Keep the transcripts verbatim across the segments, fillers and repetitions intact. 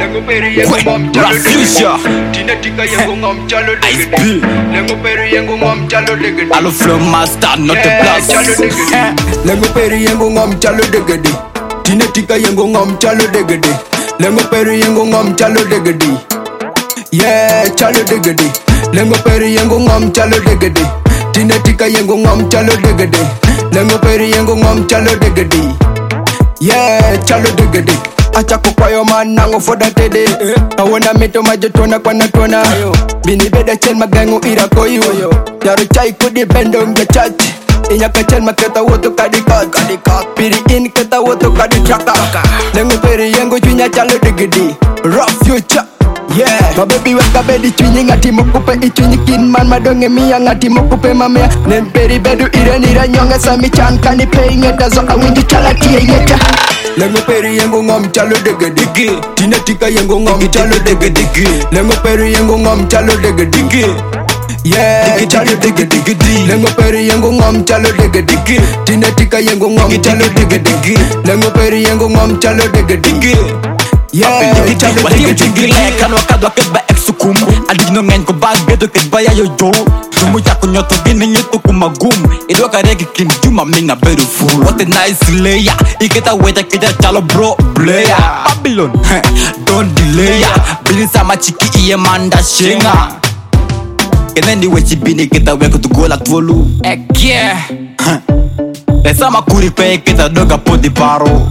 Rafusha Ice P Alo flow master, not the plus Lengo peri yengo ngom chalo degede Tina tika yengo ngom chalo degede Lengo peri yengo ngom chalo degede Yeah, chalo degede Lengo peri yengo ngom chalo degede Tina tika yengo ngom chalo degede Lengo peri yengo ngom chalo degede Yeah, chalo degede Acha kukwayo man nango foda tede Awona mito majotona kwa natona Bini beda chen magango ira koyu Yaro chai kudi bendo mja chachi Inya kacel maketa woto kadi kat Piri in keta woto kadi traka Lengo peri yengo chwinya chalo digidi Rough future Yeah, my baby weka bedi chwinyi ngati mokupe ichwinyi kin man madonge miya ngati mokupe mamea Nen peri bedu ire nira nyonga sami chan kani pay ngeta zo awinju chala tiye yeta Lengo peri yengo ngom chalo degedigi Tina tika yengo ngom chalo degedigi Lengo peri yengo ngom chalo degedigi Yeah, chalo degedigi Lengo peri yengo ngom chalo degedigi Tina tika yengo ngom chalo degedigi Lengo peri yengo ngom chalo degedigi Yeah, chalo degedigi Kano kadwa keba exukum Adigno ngain ko bag bedo keba ya yo yo Tumu yako nyoto gini nyeto kumagum Idwa karegi kin juma minga bedo fool What a nice layer Iketa weta kita chalo bro player Babylon, don't delay ya Bini sama chiki iye manda shenga Kenendi wechi bini kita weko tugola twolu Eke Esama kuri pe kita doga podi baro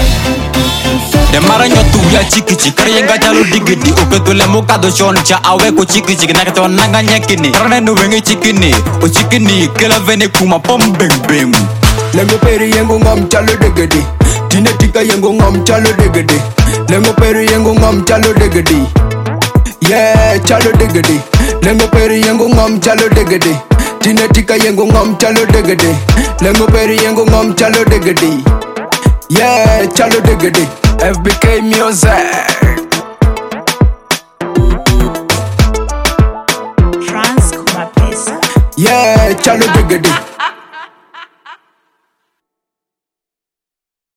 Demara nyotu ya chiki chiki Kari yenga chalo digidi Uke tule muka do shon cha awe ko chiki chiki Naka to nanga nyekini Karane nuwengi chikini O chikini Kela vene kuma pom beng beng Lengo peri yengo ngom chalo degedi Tina tika yengo ngom chalo degedi Lengo peri yengo ngom chalo degedi Yeah, chalo degedi Lengo peri yengo ngom chalo degedi Tina tika yengo ngom chalo degedi Lengo peri yengo ngom chalo degedi Yeah, chalo degedi F B K music France kuma pesa Yeah, chalo degedi